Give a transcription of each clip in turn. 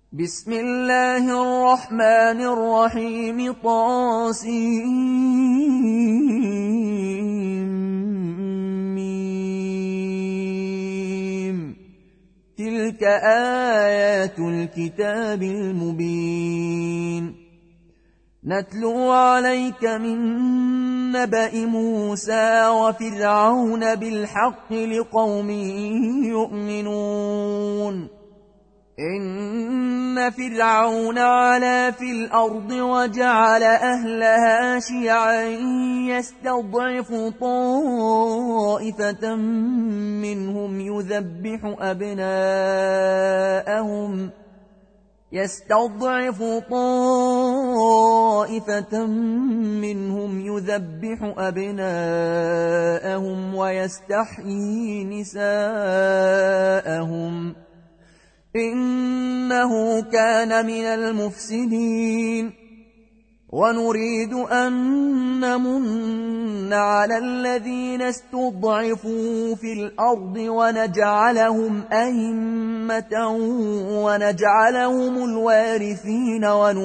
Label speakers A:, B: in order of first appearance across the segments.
A: بسم الله الرحمن الرحيم طاسيم. تلك آيات الكتاب المبين. نتلو عليك من نبأ موسى وفرعون بالحق لقوم يؤمنون. إن فرعون علا في الأرض وجعل أهلها شيعا يستضعف طائفة منهم يذبح أبناءهم ويستحيي نساءهم إنه كان من المفسدين. ونريد أن نمن على الذين استضعفوا في الأرض ونجعلهم أئمة ونجعلهم الوارثين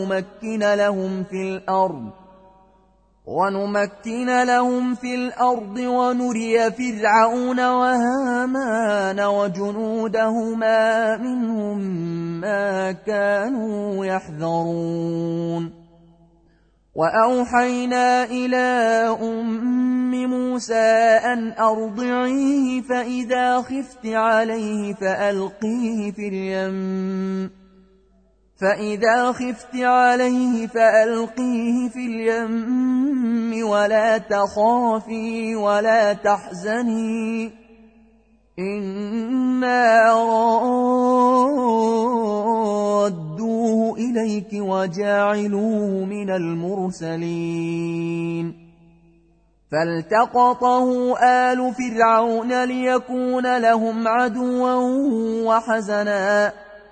A: ونمكن لهم في الأرض ونري فرعون وهامان وجنودهما منهم ما كانوا يحذرون. وأوحينا إلى أم موسى أن أرضعيه فإذا خفت عليه فألقيه في اليم ولا تخافي ولا تحزني إنا رادوه إليك وجاعلوه من المرسلين. فالتقطه آل فرعون ليكون لهم عدوا وحزنا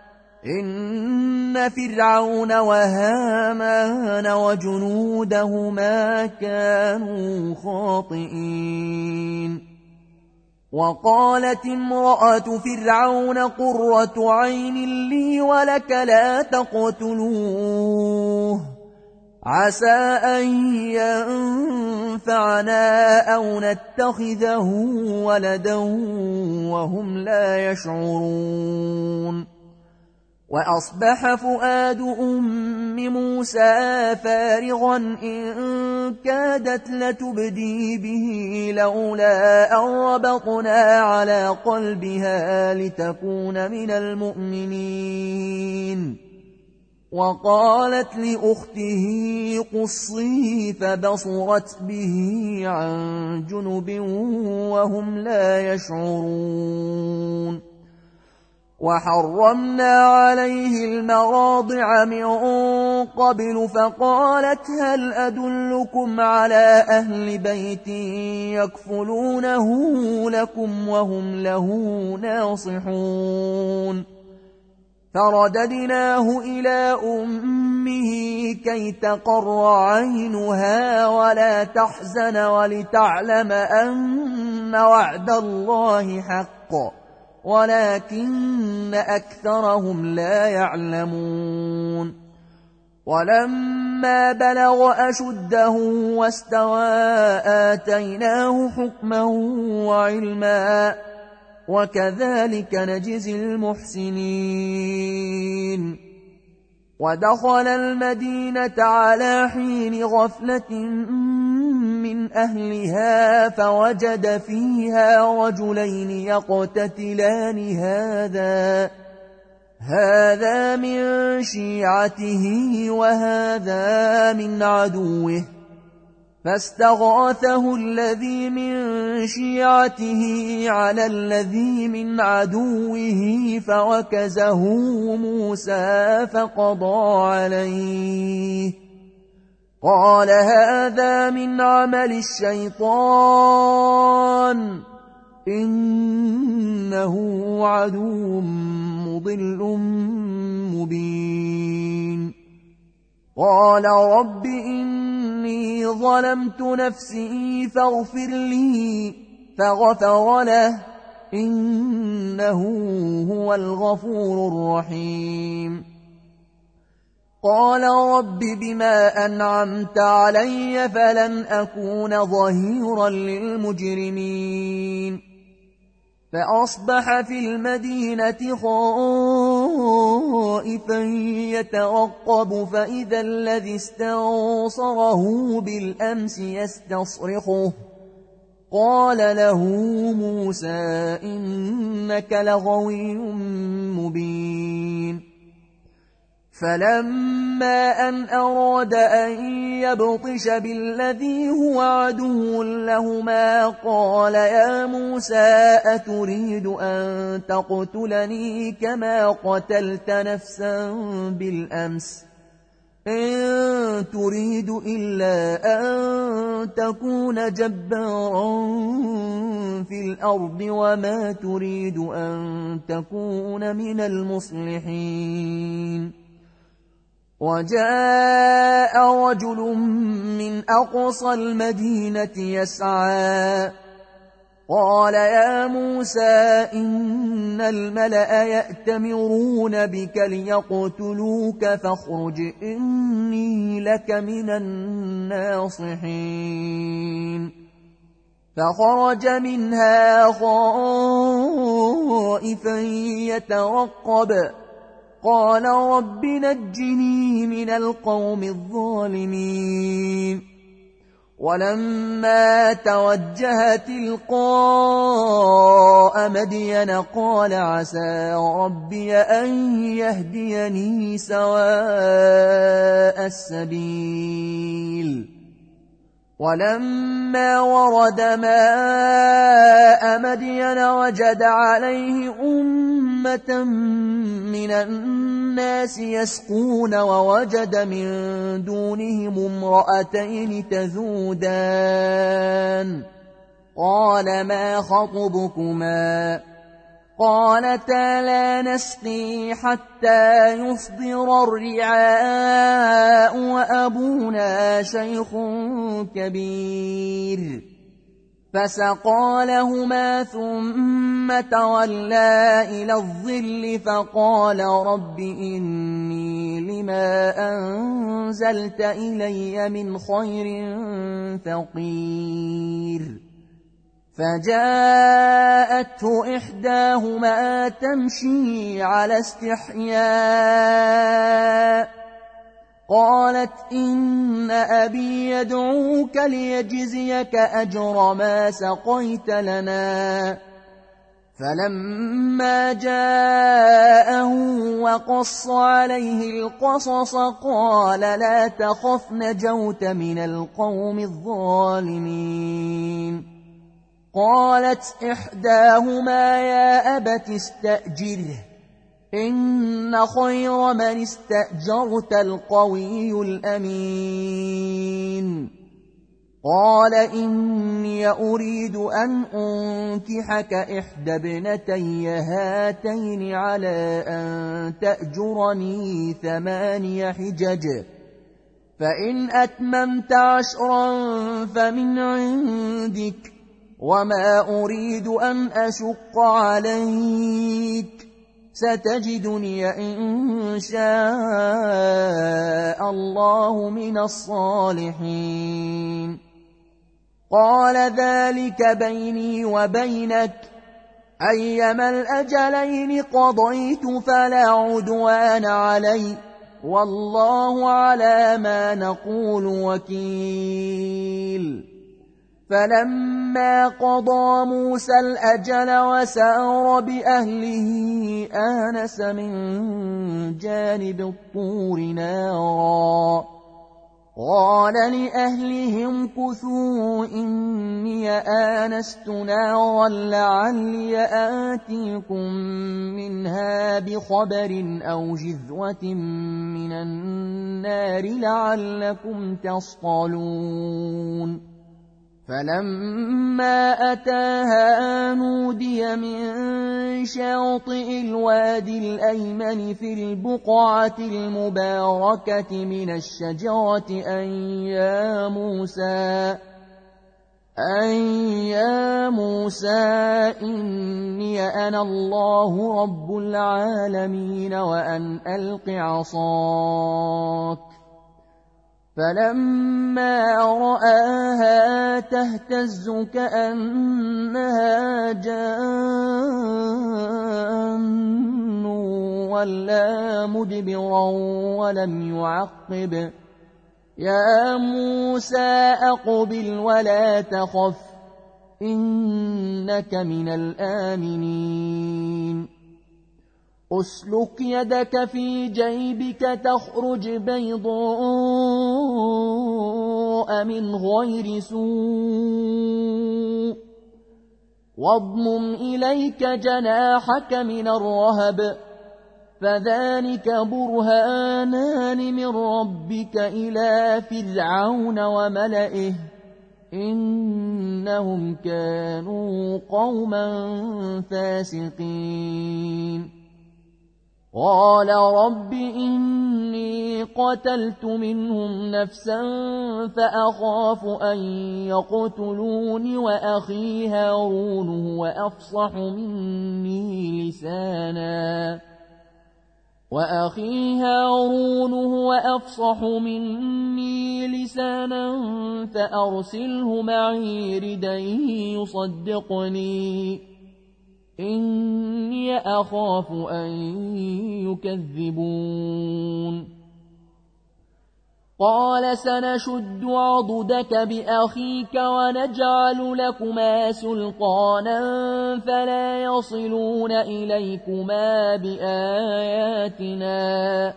A: إن فرعون وهامان وجنودهما كانوا خاطئين. وقالت امرأة فرعون قرة عين لي ولك لا تقتلوه عسى أن ينفعنا أو نتخذه ولدا وهم لا يشعرون. وأصبح فؤاد أم موسى فارغا إن كادت لتبدي به لولا أن ربطنا على قلبها لتكون من المؤمنين. وقالت لأخته قصيه فبصرت به عن جنب وهم لا يشعرون. وحرمنا عليه المراضع من قبل فقالت هل أدلكم على أهل بيت يكفلونه لكم وهم له ناصحون. فرددناه إلى أمه كي تقر عينها ولا تحزن ولتعلم أن وعد الله حق ولكن أكثرهم لا يعلمون. ولما بلغ أشده واستوى آتيناه حكما وعلما وكذلك نجزي المحسنين. ودخل المدينة على حين غفلة من أهلها فوجد فيها رجلين يقتتلان هذا من شيعته وهذا من عدوه فاستغاثه الذي من شيعته على الذي من عدوه فوكزه موسى فقضى عليه قال هذا من عمل الشيطان إنه عدو مضل مبين. قال رب إني ظلمت نفسي فاغفر لي فغفر له إنه هو الغفور الرحيم. قال رب بما أنعمت علي فلن أكون ظهيرا للمجرمين فأصبح في المدينة خائفا يترقب فإذا الذي استنصره بالأمس يستصرخه قال له موسى إنك لغوي مبين فلما أن أراد أن يبطش بالذي هو عدو لهما قال يا موسى أتريد أن تقتلني كما قتلت نفسا بالأمس إن تريد إلا أن تكون جبارا في الأرض وما تريد أن تكون من المصلحين وجاء رجل من أقصى المدينة يسعى قال يا موسى إن الملأ يأتمرون بك ليقتلوك فاخرج إني لك من الناصحين فخرج منها خائفا يترقب قال رب نجني من القوم الظالمين ولما توجه تلقاء مدين قال عسى ربي أن يهديني سواء السبيل ولما ورد ماء مدين وجد عليه أمة من الناس يسقون ووجد من دونهم امرأتين تذودان قال ما خطبكما قالتا لا نسقي حتى يصدر الرعاء وأبونا شيخ كبير فسقى لهما ثم تولى إلى الظل فقال رب إني لما أنزلت إلي من خير فقير فجاءته إحداهما تمشي على استحياء قالت إن أبي يدعوك ليجزيك أجر ما سقيت لنا فلما جاءه وقص عليه القصص قال لا تخف نجوت من القوم الظالمين قالت إحداهما يا أبت استأجره إن خير من استأجرت القوي الأمين قال إني أريد أن أنكحك إحدى ابنتي هاتين على أن تأجرني 8 حجج فإن أتممت 10 فمن عندك وما أريد أن أشق عليك ستجدني إن شاء الله من الصالحين قال ذلك بيني وبينك أيما الأجلين قضيت فلا عدوان علي والله على ما نقول وكيل فلما قضى موسى الأجل وسار بأهله آنس من جانب الطور نارا قال لأهلهم كثوا إني آنست نارا لعلي آتيكم منها بخبر أو جذوة من النار لعلكم تصطلون فلما أتاها نودي من شاطئ الوادي الأيمن في البقعة المباركة من الشجرة أن أن يا موسى إني أنا الله رب العالمين وأن ألق عصاك. فلما رآها تهتز كأنها جان ولا مدبرا ولم يعقب. يا موسى أقبل ولا تخف إنك من الآمنين. أسلك يدك في جيبك تخرج بيضاء من غير سوء واضمم إليك جناحك من الرهب فذلك برهانان من ربك إلى فرعون وملئه إنهم كانوا قوما فاسقين. قال رب إني قتلت منهم نفسا فأخاف أن يقتلون وأخي هارون هو أفصح مني لسانا فأرسله معي ردا يصدقني إني أخاف أن يكذبون. قال سنشد عضدك بأخيك ونجعل لكما سلطانا فلا يصلون إليكما بآياتنا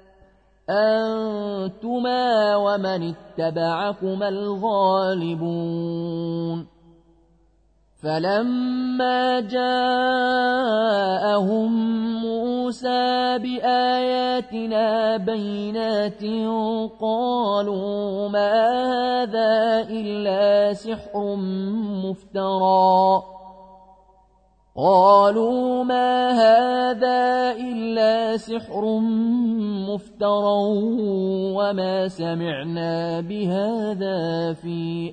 A: أنتما ومن اتبعكما الغالبون. فلما جاءهم موسى بآياتنا بينات قالوا ما هذا إلا سحر مفترى وما سمعنا بهذا في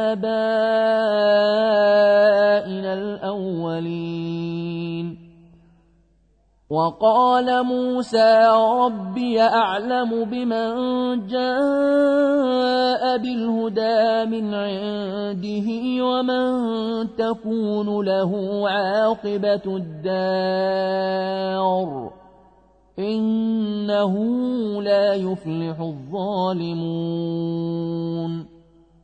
A: آبائنا الأولين. وقال موسى ربي أعلم بمن جاء بالهدى من عنده ومن تكون له عاقبة الدار إنه لا يفلح الظالمون.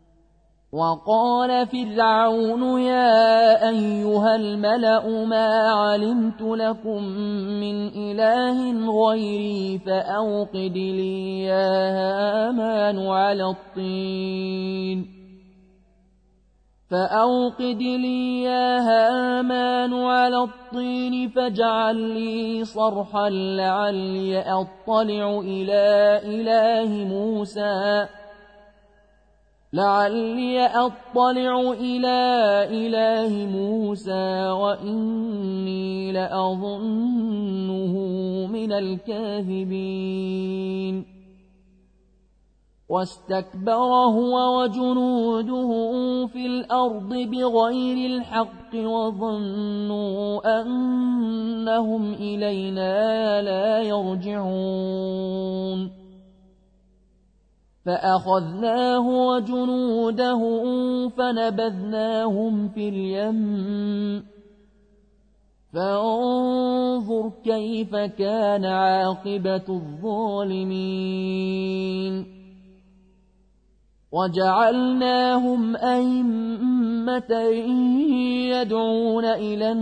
A: وقال فرعون يا أيها الملأ ما علمت لكم من إله غيري فأوقد لي يا هامان على الطين فاجعل لي صرحا لعلي أطلع إلى إله موسى وإني لأظنه من الكاذبين. واستكبر هو وجنوده في الأرض بغير الحق وظنوا أنهم إلينا لا يرجعون. فأخذناه وجنوده فنبذناهم في اليم فانظر كيف كان عاقبة الظالمين. وجعلناهم أئمة يدعون إلى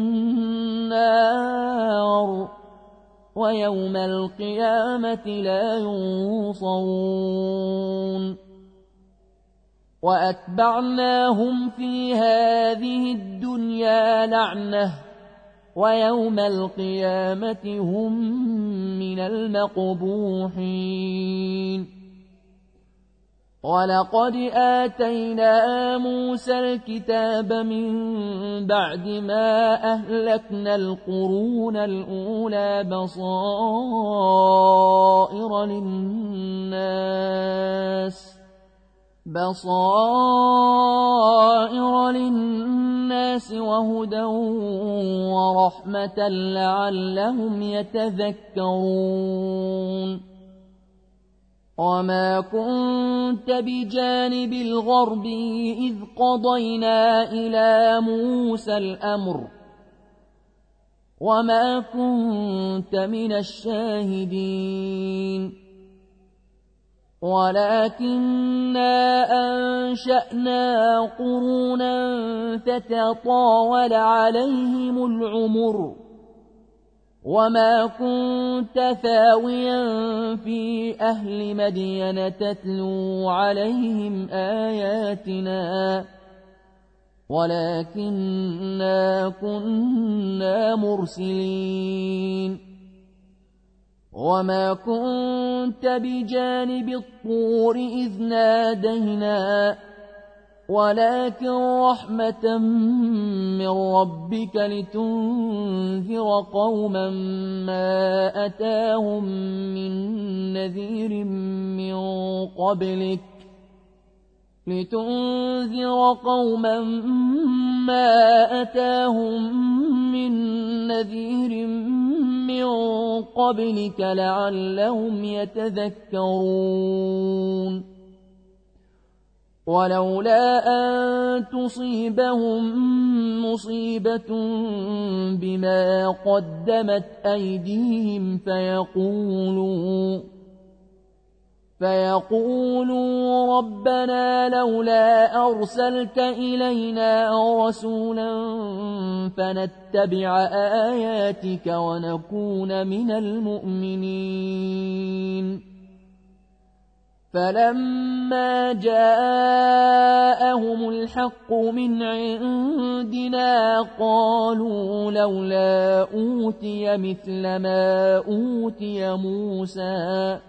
A: النار ويوم القيامة لا ينصرون. وأتبعناهم في هذه الدنيا لعنة ويوم القيامة هم من المقبوحين. ولقد آتينا موسى الكتاب من بعد ما أهلكنا القرون الأولى بصائر للناس وهدى ورحمة لعلهم يتذكرون وما كنت بجانب الغرب إذ قضينا إلى موسى الأمر وما كنت من الشاهدين ولكننا أنشأنا قرونا فتطاول عليهم العمر وما كنت ثاويا في أهل مدين تتلو عليهم آياتنا ولكننا كنا مرسلين وما كنت بجانب الطور إذ نادينا ولكن رحمة من ربك لتنذر قوما ما أتاهم من نذير من قبلك لعلهم يتذكرون ولولا أن تصيبهم مصيبة بما قدمت أيديهم فيقولوا ربنا لولا أرسلت إلينا رسولا فنتبع آياتك ونكون من المؤمنين فلما جاءهم الحق من عندنا قالوا لولا أوتي مثل ما أوتي موسى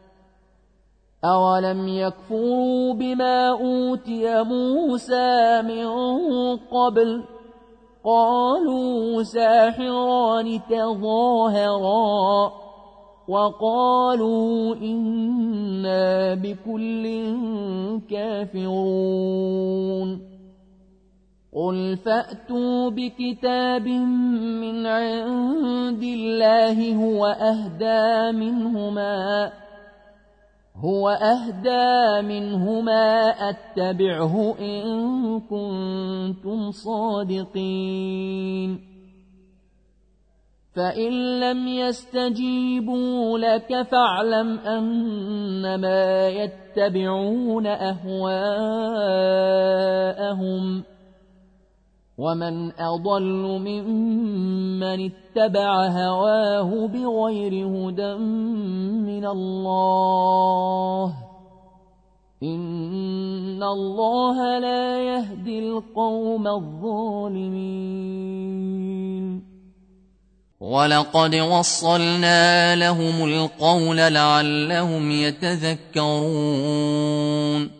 A: أولم يكفروا بما أوتي موسى من قبل قالوا ساحران تظاهرا وقالوا إنا بكل كافرون قل فأتوا بكتاب من عند الله هو أهدى منهما أتبعه إن كنتم صادقين فإن لم يستجيبوا لك فاعلم أنما يتبعون أهواءهم ومن أضل ممن اتبع هواه بغير هدى من الله إن الله لا يهدي القوم الظالمين
B: ولقد وصلنا لهم القول لعلهم يتذكرون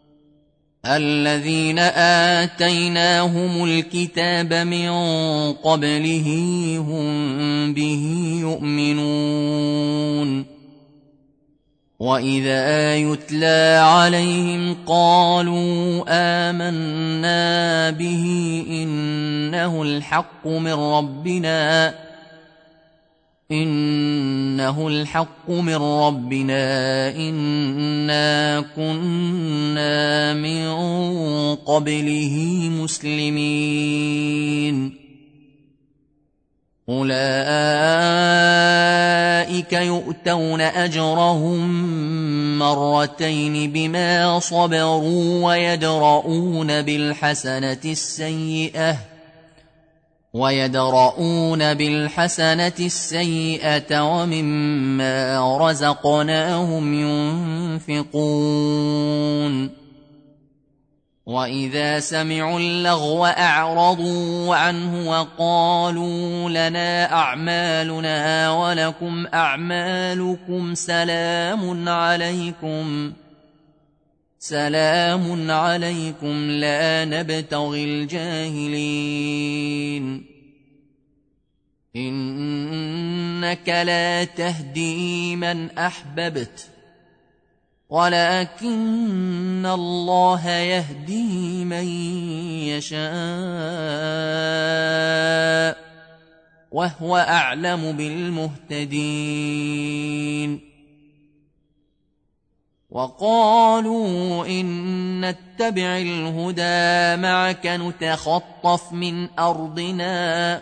B: الذين آتيناهم الكتاب من قبله هم به يؤمنون وإذا يتلى عليهم قالوا آمنا به إنه الحق من ربنا إنا كنا من قبله مسلمين أولئك يؤتون أجرهم مرتين بما صبروا ويدرؤون بالحسنة السيئة ومما رزقناهم ينفقون وإذا سمعوا اللغو أعرضوا عنه وقالوا لنا أعمالنا ولكم أعمالكم سلام عليكم لا نبتغي الجاهلين إنك لا تهدي من أحببت ولكن الله يهدي من يشاء وهو أعلم بالمهتدين. وقالوا إن نتبع الهدى معك نتخطف من أرضنا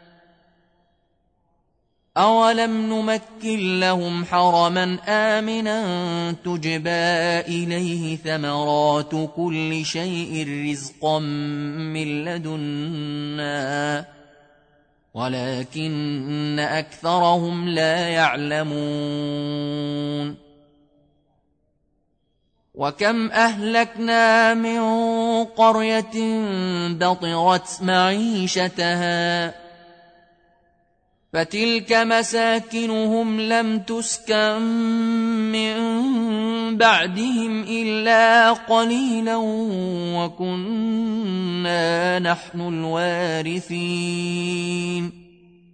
B: أولم نمكن لهم حرما آمنا تجبى إليه ثمرات كل شيء رزقا من لدنا ولكن أكثرهم لا يعلمون. وكم أهلكنا من قرية بطرت معيشتها فتلك مساكنهم لم تسكن من بعدهم إلا قليلا وكنا نحن الوارثين.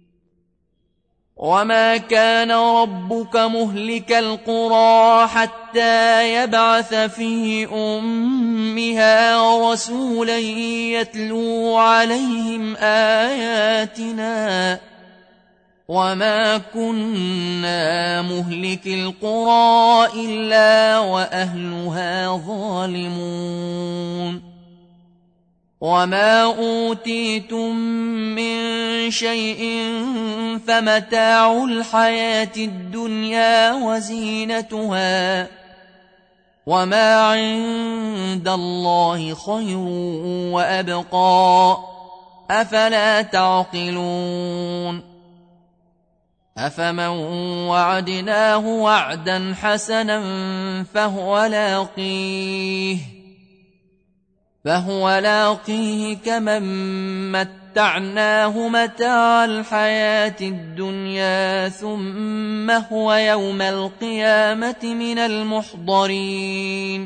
B: وما كان ربك مهلك القرى حتى يبعث في أمها رسولا يتلو عليهم آياتنا وما كنا مهلك القرى إلا وأهلها ظالمون. وما أوتيتم من شيء فمتاع الحياة الدنيا وزينتها وما عند الله خير وأبقى أفلا تعقلون. أفمن وعدناه وعدا حسنا فهو لاقيه كمن متعناه متاع الحياة الدنيا ثم هو يوم القيامة من المحضرين.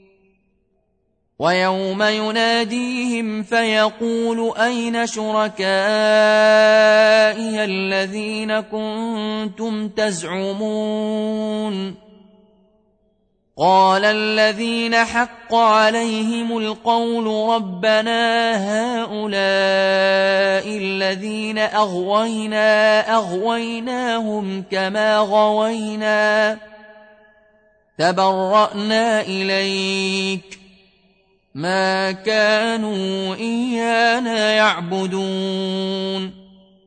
B: ويوم يناديهم فيقول أين شركائي الذين كنتم تزعمون قال الذين حق عليهم القول ربنا هؤلاء الذين أغويناهم كما غوينا تبرأنا إليك ما كانوا إيانا يعبدون.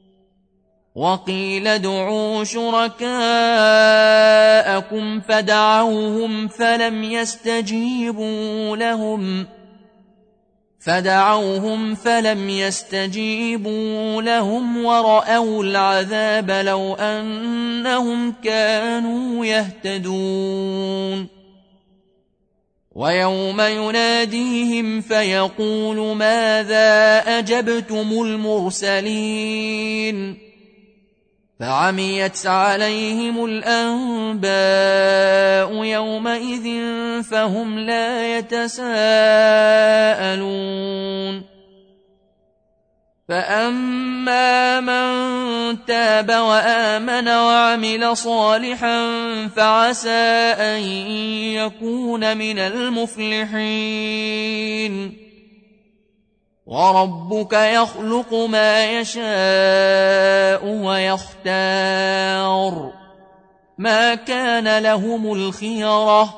B: وقيل ادعوا شركاءكم فدعوهم فلم يستجيبوا لهم ورأوا العذاب لو أنهم كانوا يهتدون. ويوم يناديهم فيقول ماذا أجبتم المرسلين فعميت عليهم الأنباء يومئذ فهم لا يتساءلون. فأما من تاب وآمن وعمل صالحا فعسى أن يكون من المفلحين. وربك يخلق ما يشاء ويختار ما كان لهم الخيرة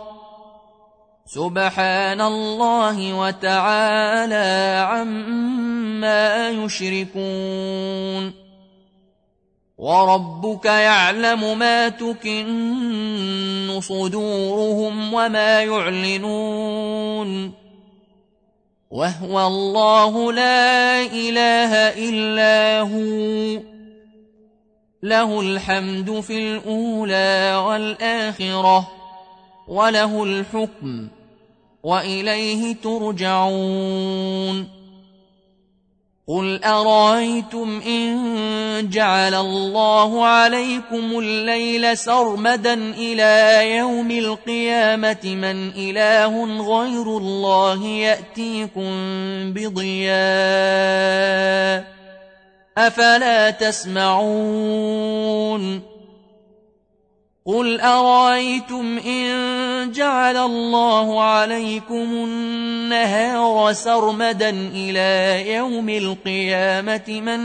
B: سبحان الله وتعالى عما يشركون. وربك يعلم ما تكن صدورهم وما يعلنون وهو الله لا إله إلا هو له الحمد في الأولى والآخرة وله الحكم وإليه ترجعون. قل أرأيتم إن جعل الله عليكم الليل سرمدا إلى يوم القيامة من إله غير الله يأتيكم بضياء أفلا تسمعون. قل أرأيتم إن جعل الله عليكم النهار سرمدا إلى يوم القيامة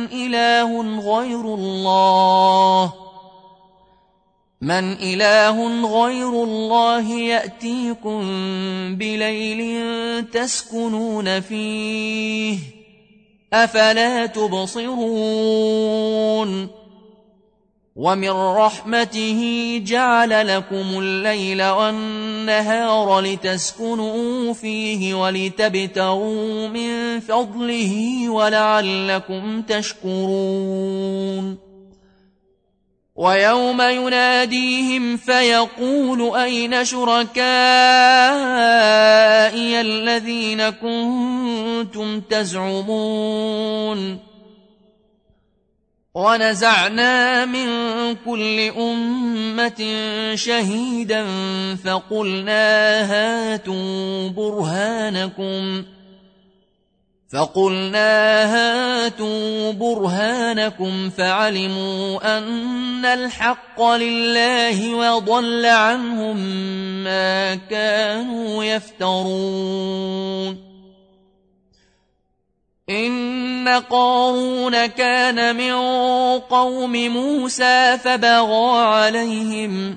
B: من إله غير الله يأتيكم بليل تسكنون فيه أفلا تبصرون ومن رحمته جعل لكم الليل والنهار لتسكنوا فيه ولتبتغوا من فضله ولعلكم تشكرون ويوم يناديهم فيقول أين شركائي الذين كنتم تزعمون ونزعنا من كل أمة شهيدا فقلنا هاتوا برهانكم فعلموا أن الحق لله وضل عنهم ما كانوا يفترون إن قارون كان من قوم موسى فبغى عليهم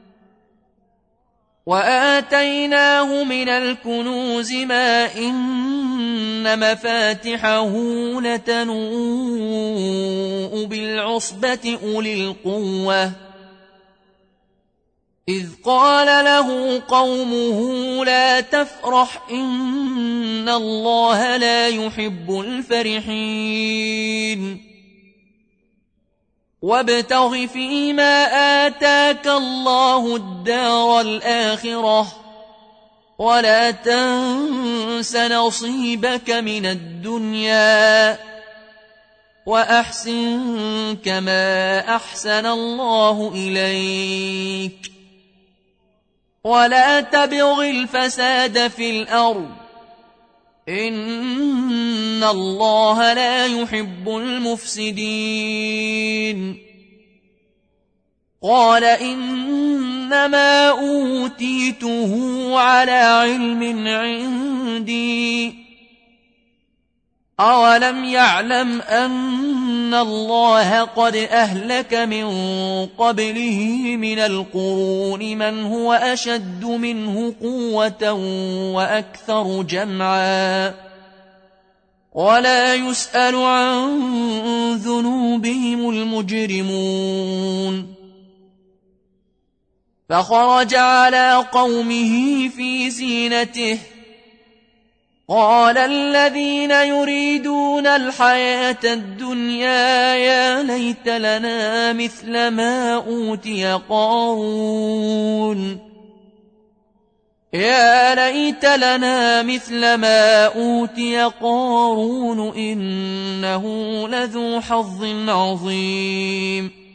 B: وآتيناه من الكنوز ما إن مفاتحه لتنوء بالعصبة أولي القوة إذ قال له قومه لا تفرح إن الله لا يحب الفرحين وابتغ فيما آتاك الله الدار الآخرة ولا تنس نصيبك من الدنيا وأحسن كما أحسن الله إليك ولا تبغ الفساد في الأرض إن الله لا يحب المفسدين قال إنما أوتيته على علم عندي أولم يعلم أن الله قد أهلك من قبله من القرون من هو أشد منه قوة وأكثر جمعا ولا يسأل عن ذنوبهم المجرمون فخرج على قومه في زينته قال الذين يريدون الحياة الدنيا يا ليت لنا مثل ما أوتي قارون إنه لذو حظ عظيم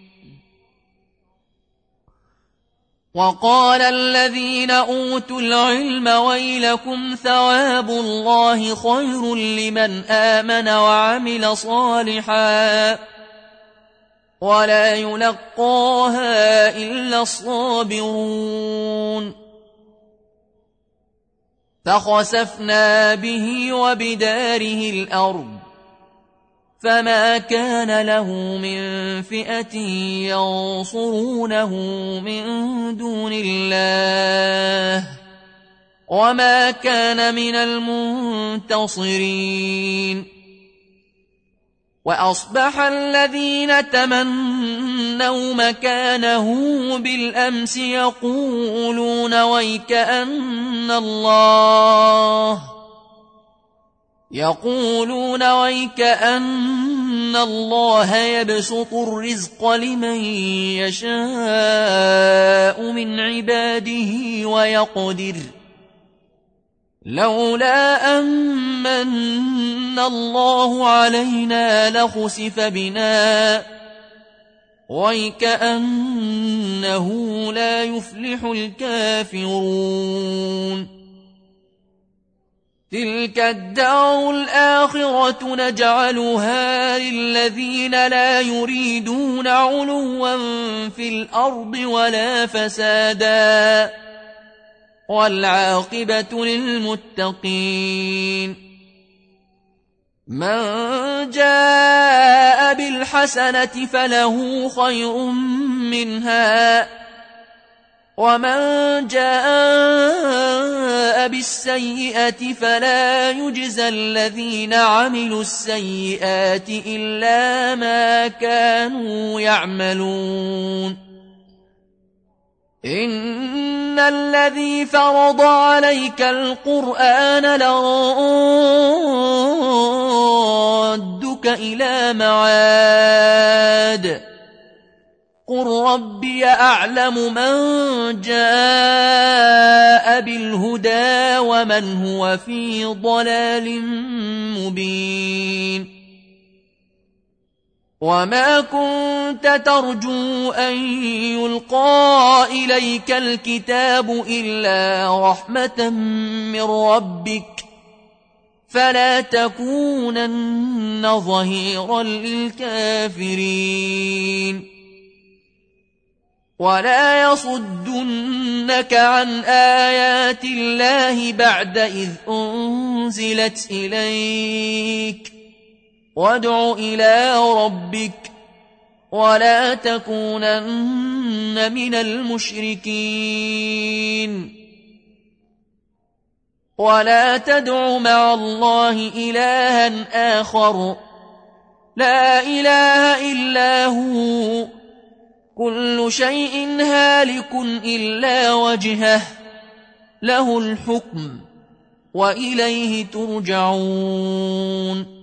B: وقال الذين أوتوا العلم ويلكم ثواب الله خير لمن آمن وعمل صالحا ولا يلقاها إلا الصابرون فخسفنا به وبداره الأرض فما كان له من فئة ينصرونه من دون الله وما كان من المنتصرين وأصبح الذين تمنوا مكانه بالأمس يقولون ويكأن الله يبسط الرزق لمن يشاء من عباده ويقدر لولا أمن الله علينا لخسف بنا ويكأنه لا يفلح الكافرون تلك الدار الآخرة نجعلها للذين لا يريدون علوا في الأرض ولا فسادا والعاقبة للمتقين. من جاء بالحسنة فله خير منها ومن جاء بالسيئة فلا يجزى الذين عملوا السيئات إلا ما كانوا يعملون. إن الذي فرض عليك القرآن لرادك إلى معاد قل ربي أعلم من جاء بالهدى ومن هو في ضلال مبين. وما كنت ترجو أن يلقى إليك الكتاب إلا رحمة من ربك فلا تكونن ظهيرا للكافرين. ولا يصدنك عن آيات الله بعد إذ أنزلت إليك وادع إلى ربك ولا تكونن من المشركين. ولا تدع مع الله إلها آخر لا إله إلا هو كل شيء هالك إلا وجهه له الحكم وإليه ترجعون.